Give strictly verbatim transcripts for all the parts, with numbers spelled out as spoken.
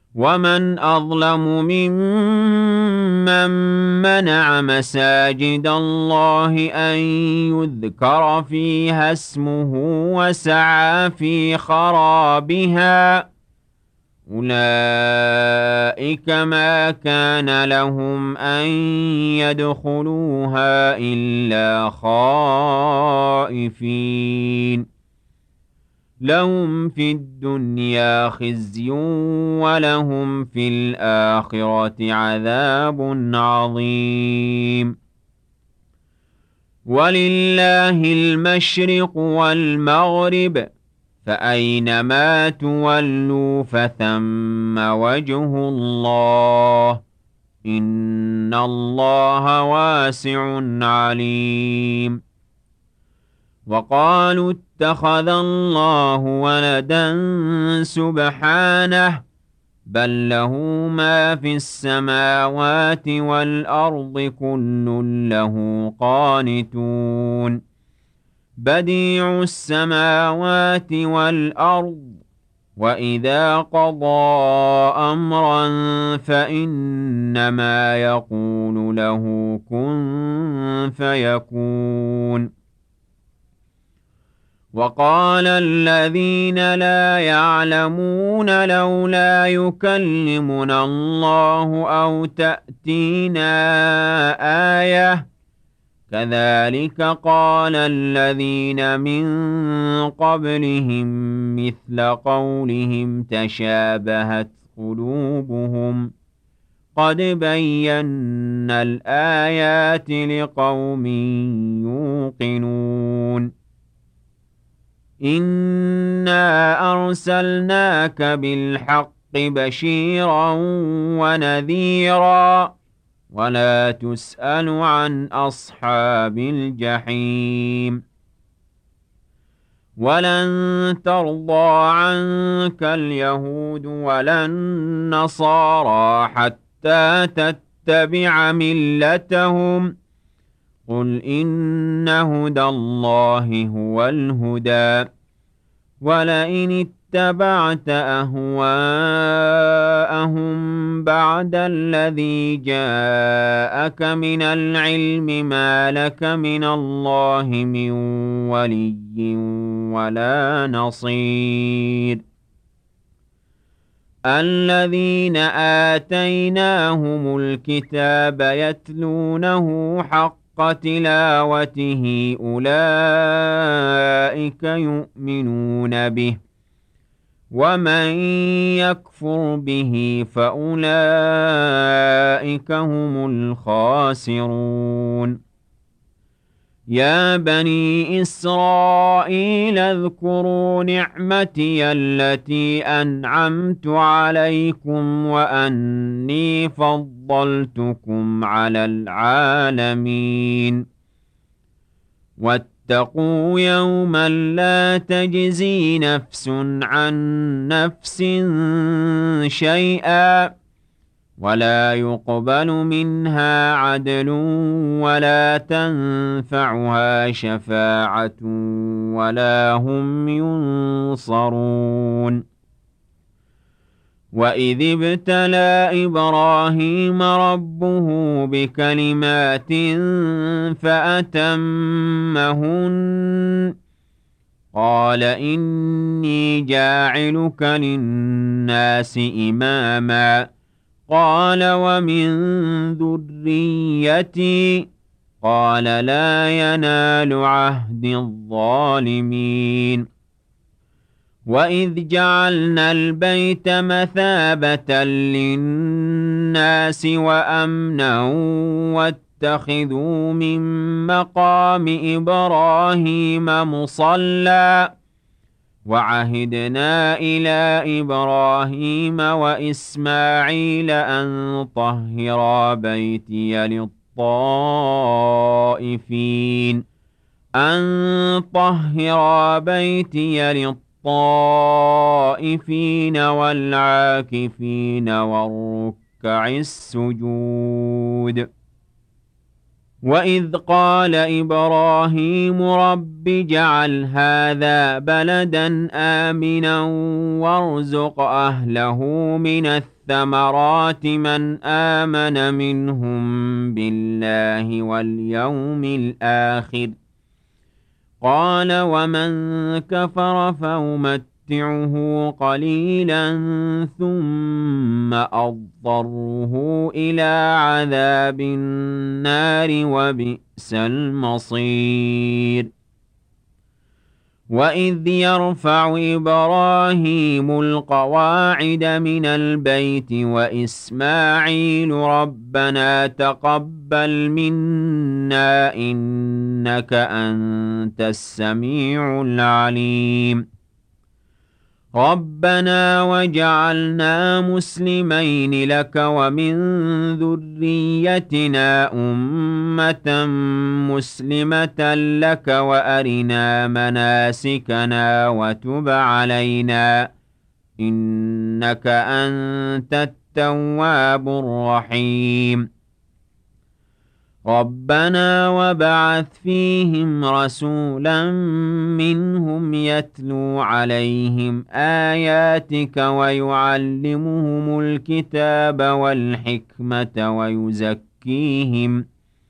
ومن أظلم ممن منع مساجد الله أن يذكر فيها اسمه وسعى في خرابها أولئك ما كان لهم أن يدخلوها إلا خائفين لهم في الدنيا خزي ولهم في الآخرة عذاب عظيم ولله المشرق والمغرب فأينما تولوا فثم وجه الله إن الله واسع عليم وقالوا اتخذ الله ولدا سبحانه بل له ما في السماوات والأرض كل له قانتون بديع السماوات والأرض وإذا قضى أمرا فإنما يقول له كن فيكون وقال الذين لا يعلمون لولا يكلمنا الله أو تأتينا آية كذلك قال الذين من قبلهم مثل قولهم تشابهت قلوبهم قد بينا الآيات لقوم يوقنون إنا أرسلناك بالحق بشيرا ونذيرا ولا تسأل عن أصحاب الجحيم ولن ترضى عنك اليهود ولا النصارى حتى تتبع ملتهم قل إن هدى الله هو الهدى ولئن اتبعت أهواءهم بعد الذي جاءك من العلم ما لك من الله من ولي ولا نصير الذين آتيناهم الكتاب يتلونه حق تلاوته أولئك يؤمنون به ومن يكفر به فأولئك هم الخاسرون يا بني إسرائيل اذكروا نعمتي التي أنعمت عليكم وأني فضلتكم على العالمين واتقوا يوما لا تجزي نفس عن نفس شيئا ولا يقبل منها عدل ولا تنفعها شفاعة ولا هم ينصرون وإذ ابتلى إبراهيم ربه بكلمات فأتمهن قال إني جاعلك للناس إماما قال ومن ذريتي قال لا ينال عهد الظالمين وإذ جعلنا البيت مثابة للناس وأمنا واتخذوا من مقام إبراهيم مصلى وعهدنا إلى إبراهيم وإسماعيل أن طهرا بيتي للطائفين أن طهرا بيتي للطائفين والعاكفين والركع السجود وإذ قال إبراهيم رب اجعل هذا بلدا آمنا وارزق أهله من الثمرات الثمرات من آمن منهم بالله واليوم الآخر قال ومن كفر فأمتعه قليلا ثم أضطره إلى عذاب النار وبئس المصير وإذ يرفع إبراهيم القواعد من البيت وإسماعيل ربنا تقبل منا إنك أنت السميع العليم ربنا وجعلنا مسلمين لك ومن ذريتنا أمة مسلمة لك وأرنا مناسكنا وتب علينا إنك أنت التواب الرحيم ربنا وابعث فيهم رسولا منهم يتلو عليهم آياتك ويعلمهم الكتاب والحكمة ويزكيهم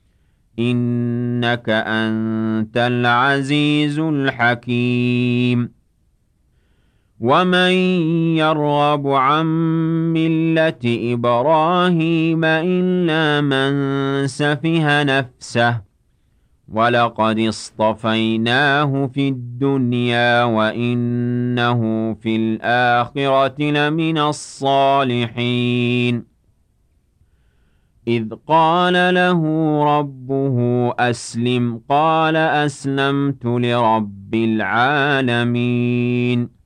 إنك أنت العزيز الحكيم ومن يرغب عن ملة إبراهيم إلا من سفه نفسه ولقد اصطفيناه في الدنيا وإنه في الآخرة لمن الصالحين إذ قال له ربه أسلم قال أسلمت لرب العالمين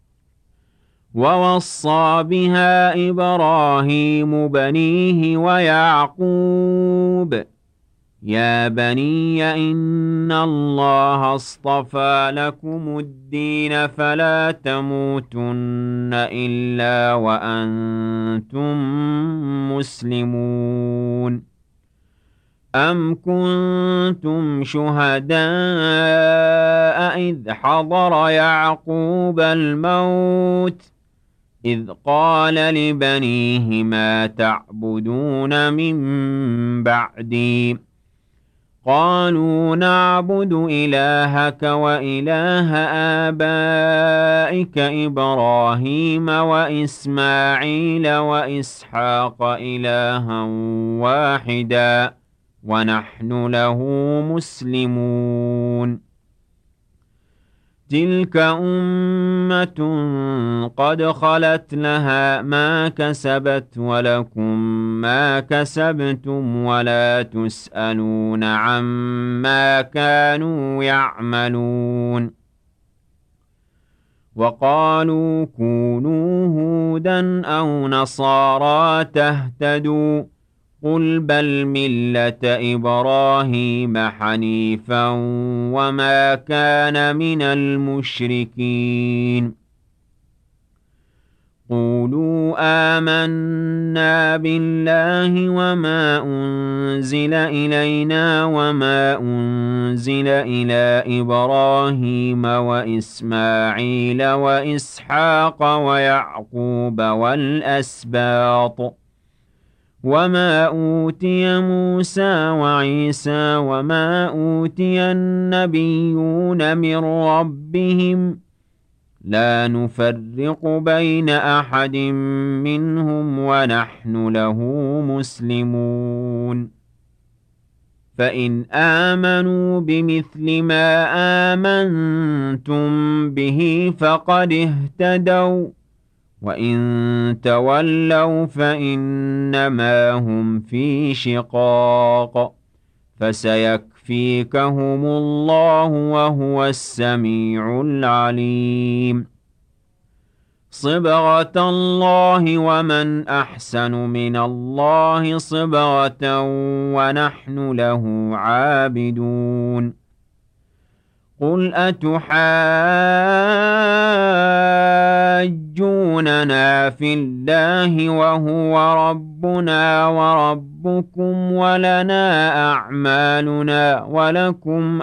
ووصى بها إبراهيم بنيه ويعقوب يا بني إن الله اصطفى لكم الدين فلا تموتن إلا وأنتم مسلمون أم كنتم شهداء إذ حضر يعقوب الموت إذ قال لبنيه ما تعبدون من بعدي قالوا نعبد إلهك وإله آبائك إبراهيم وإسماعيل وإسحاق إلها واحدا ونحن له مسلمون تلك أمة قد خلت لها ما كسبت ولكم ما كسبتم ولا تسألون عما كانوا يعملون وقالوا كونوا هودا أو نصارى تهتدوا قل بل ملة إبراهيم حنيفا وما كان من المشركين قولوا آمنا بالله وما أنزل إلينا وما أنزل إلى إبراهيم وإسماعيل وإسحاق ويعقوب والأسباط وما أوتي موسى وعيسى وما أوتي النبيون من ربهم لا نفرق بين أحد منهم ونحن له مسلمون فإن آمنوا بمثل ما آمنتم به فقد اهتدوا وإن تولوا فإنما هم في شقاق فسيكفيكهم الله وهو السميع العليم صبغة الله ومن أحسن من الله صبغة ونحن له عابدون قل أتحاجوننا في الله وهو ربنا وربكم ولنا أعمالنا ولكم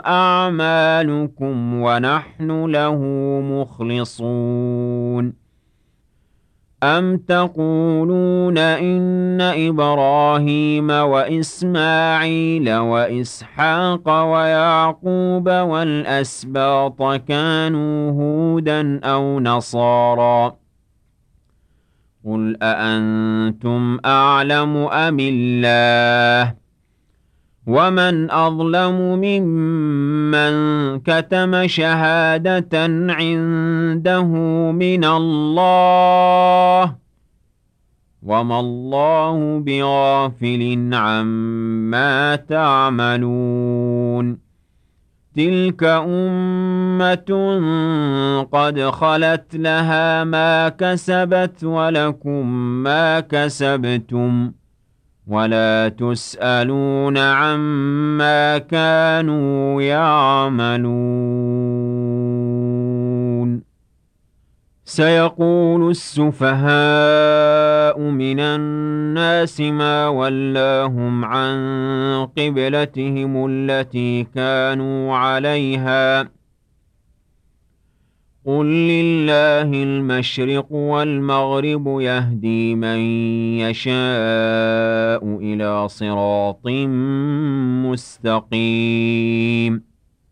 أعمالكم ونحن له مخلصون أَمْ تَقُولُونَ إِنَّ إِبْرَاهِيمَ وَإِسْمَاعِيلَ وَإِسْحَاقَ وَيَعْقُوبَ وَالْأَسْبَاطَ كَانُوا هُودًا أَوْ نَصَارَىٰ قُلْ أَأَنتُمْ أَعْلَمُ أَمِ اللَّهُ وَمَنْ أَظْلَمُ مِمَّنْ كَتَمَ شَهَادَةً عِندَهُ مِنَ اللَّهِ وَمَا اللَّهُ بِغَافِلٍ عَمَّا تَعْمَلُونَ تِلْكَ أُمَّةٌ قَدْ خَلَتْ لَهَا مَا كَسَبَتْ وَلَكُم مَّا كَسَبْتُمْ وَلَا تُسْأَلُونَ عَمَّا كَانُوا يَعْمَلُونَ سَيَقُولُ السُّفَهَاءُ مِنَ النَّاسِ مَا وَلَّاهُمْ عَن قِبْلَتِهِمُ الَّتِي كَانُوا عَلَيْهَا قُل لِّلَّهِ الْمَشْرِقُ وَالْمَغْرِبُ يَهْدِي مَن يَشَاءُ إِلَىٰ صِرَاطٍ مُّسْتَقِيمٍ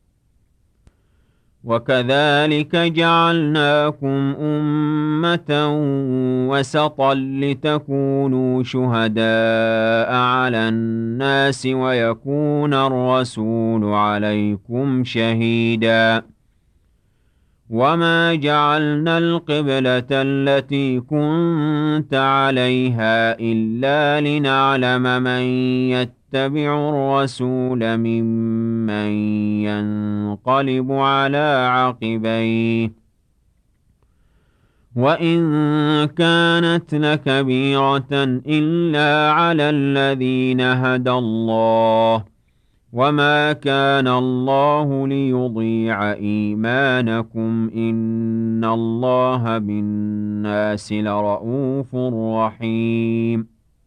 وَكَذَٰلِكَ جَعَلْنَاكُمْ أُمَّةً وَسَطًا لِّتَكُونُوا شُهَدَاءَ عَلَى النَّاسِ وَيَكُونَ الرَّسُولُ عَلَيْكُمْ شَهِيدًا وَمَا جَعَلْنَا الْقِبْلَةَ الَّتِي كُنتَ عَلَيْهَا إِلَّا لِنَعْلَمَ مَن يَتَّبِعُ الرَّسُولَ مِمَّن يَنقَلِبُ عَلَىٰ عَقِبَيْهِ وَإِن كَانَتْ لَكَبِيرَةً إِلَّا عَلَى الَّذِينَ هَدَى اللَّهُ وَمَا كَانَ اللَّهُ لِيُضِيعَ إِيمَانَكُمْ إِنَّ اللَّهَ بِالنَّاسِ لَرَءُوفٌ رَّحِيمٌ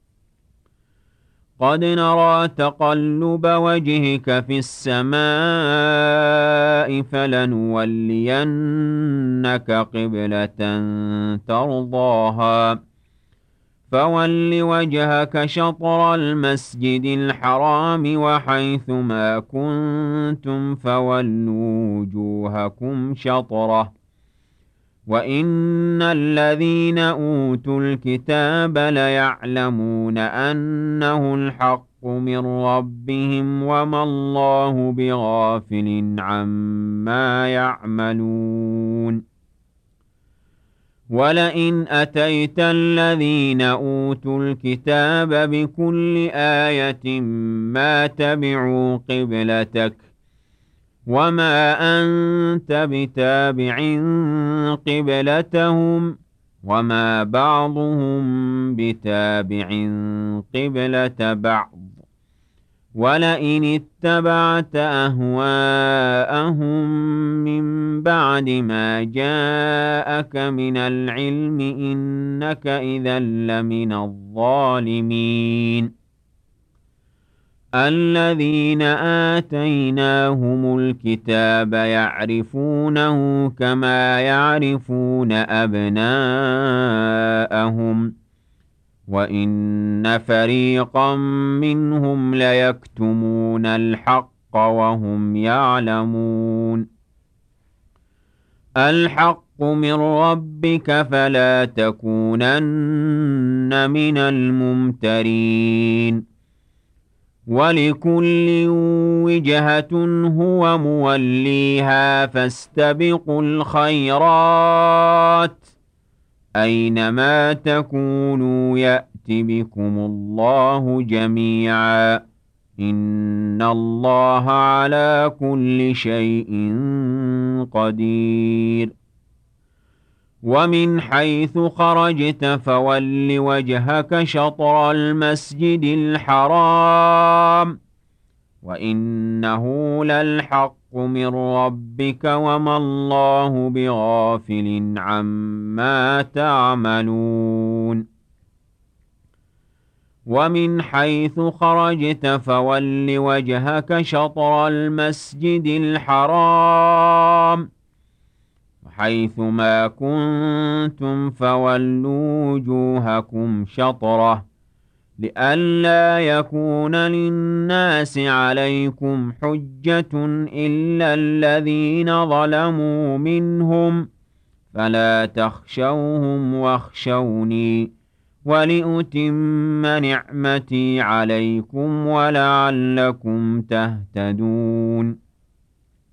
قَدْ نَرَىٰ تَقَلُّبَ وَجْهِكَ فِي السَّمَاءِ فَلَنُوَلِّيَنَّكَ قِبْلَةً تَرْضَاهَا فَوَلِّ وَجْهَكَ شَطْرَ الْمَسْجِدِ الْحَرَامِ وَحَيْثُ مَا كُنتُمْ فَوَلُّوا وُجُوهَكُمْ شَطْرَهُ وَإِنَّ الَّذِينَ أُوتُوا الْكِتَابَ لَيَعْلَمُونَ أَنَّهُ الْحَقُّ مِن رَّبِّهِمْ وَمَا اللَّهُ بِغَافِلٍ عَمَّا يَعْمَلُونَ وَلَئِنْ أَتَيْتَ الَّذِينَ أُوتُوا الْكِتَابَ بِكُلِّ آيَةٍ مَّا تَبِعُوا قِبْلَتَكَ وَمَا أَنتَ بِتَابِعٍ قِبْلَتَهُمْ وَمَا بَعْضُهُم بِتَابِعٍ قِبْلَةَ بَعْضٍ وَلَئِنِ اتَّبَعْتَ أَهْوَاءَهُم مِّن بَعْدِ مَا جَاءَكَ مِنَ الْعِلْمِ إِنَّكَ إِذًا لَّمِنَ الظَّالِمِينَ الَّذِينَ آتَيْنَاهُمُ الْكِتَابَ يَعْرِفُونَهُ كَمَا يَعْرِفُونَ أَبْنَاءَهُمْ وَإِنَّ فَرِيقًا مِّنْهُمْ لَيَكْتُمُونَ الْحَقَّ وَهُمْ يَعْلَمُونَ الْحَقُّ مِن رَّبِّكَ فَلَا تَكُونَنَّ مِنَ الْمُمْتَرِينَ وَلِكُلٍّ وِجْهَةٌ هُوَ مُوَلِّيهَا فَاسْتَبِقُوا الْخَيْرَاتِ أَيْنَمَا تَكُونُوا يَأْتِ بِكُمُ اللَّهُ جَمِيعًا إِنَّ اللَّهَ عَلَىٰ كُلِّ شَيْءٍ قَدِيرٌ وَمِنْ حَيْثُ خَرَجْتَ فَوَلِّ وَجْهَكَ شَطْرَ الْمَسْجِدِ الْحَرَامِ وَإِنَّهُ لَلْحَقُّ مِن رَّبِّكَ وَمَا اللَّهُ بِغَافِلٍ عَمَّا تَعْمَلُونَ وَمِنْ حَيْثُ خَرَجْتَ فَوَلِّ وَجْهَكَ شَطْرَ الْمَسْجِدِ الْحَرَامِ حيث ما كنتم فولوا وجوهكم شطرة لئلا يكون للناس عليكم حجة إلا الذين ظلموا منهم فلا تخشوهم واخشوني ولأتم نعمتي عليكم ولعلكم تهتدون